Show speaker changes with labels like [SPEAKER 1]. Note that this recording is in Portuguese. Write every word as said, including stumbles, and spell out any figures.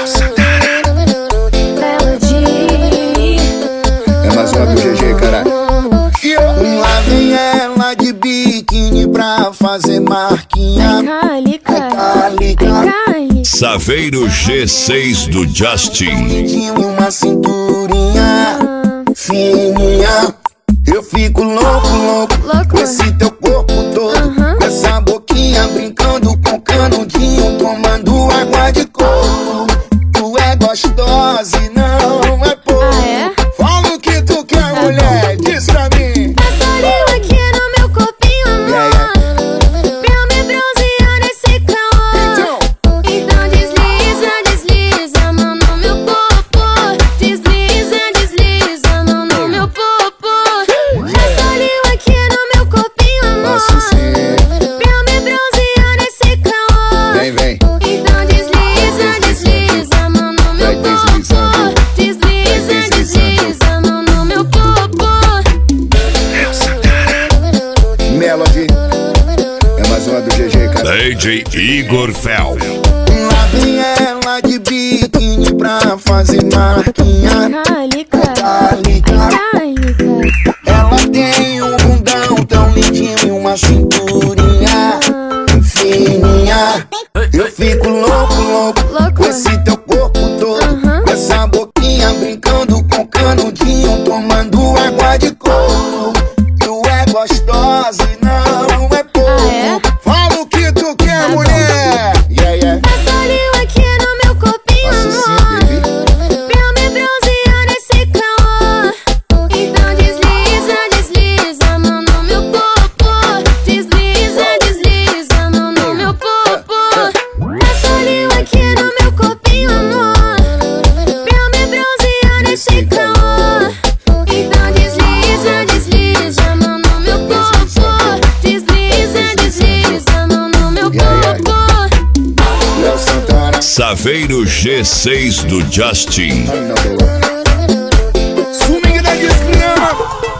[SPEAKER 1] É mais uma do G G, caralho. Lá vem ela de biquíni pra fazer marquinha.
[SPEAKER 2] Saveiro G seis do Justin.
[SPEAKER 1] Tinha uma cinturinha fininha. Eu fico louco, louco, louco com esse teu corpo todo, uhum. Com essa boquinha brincando com canudinho, tomando água de coco. Tu é gostosa e não é pouco.
[SPEAKER 3] Ah, é?
[SPEAKER 1] Fala o que tu quer, tá mulher, bom. Diz pra mim.
[SPEAKER 3] Passa língua aqui no meu corpinho, amor, yeah, yeah. Pra me bronzear nesse calor. Então, então desliza, desliza a mão no meu popô. Desliza, desliza a mão no meu popô. Passa língua aqui no meu corpinho, amor,
[SPEAKER 1] nossa, sim.
[SPEAKER 3] Pra me bronzear nesse calor.
[SPEAKER 1] Vem, vem.
[SPEAKER 3] Então desliza, desliza a mão no meu popô. Desliza, desliza a mão no meu popô.
[SPEAKER 1] Melody. É mais uma do G G, cara.
[SPEAKER 2] D J Igor Fel.
[SPEAKER 1] Lá vem ela de biquíni pra fazer marquinha. Ela tem um bundão tão lindinho e uma cinturinha fininha. Eu fico louco, louco, louco com esse teu corpo todo, uhum. Com essa boquinha brincando com canudinho, tomando água de coco. Tu é gostosa e não é pouco.
[SPEAKER 3] Ah, é?
[SPEAKER 1] Fala o que tu quer, tá mulher. Yeah, yeah.
[SPEAKER 3] Passa língua aqui no meu corpinho, amor, pra me bronzear nesse calor. Então desliza, desliza a mão no meu popô. Desliza, desliza a mão no meu popô. Passa língua aqui no meu corpinho, amor, pra me bronzear nesse calor. Então desliza, desliza a mão no meu popô. Desliza, desliza a mão no meu popô.
[SPEAKER 2] Saveiro G seis do Justin.
[SPEAKER 1] Swing da desgrama.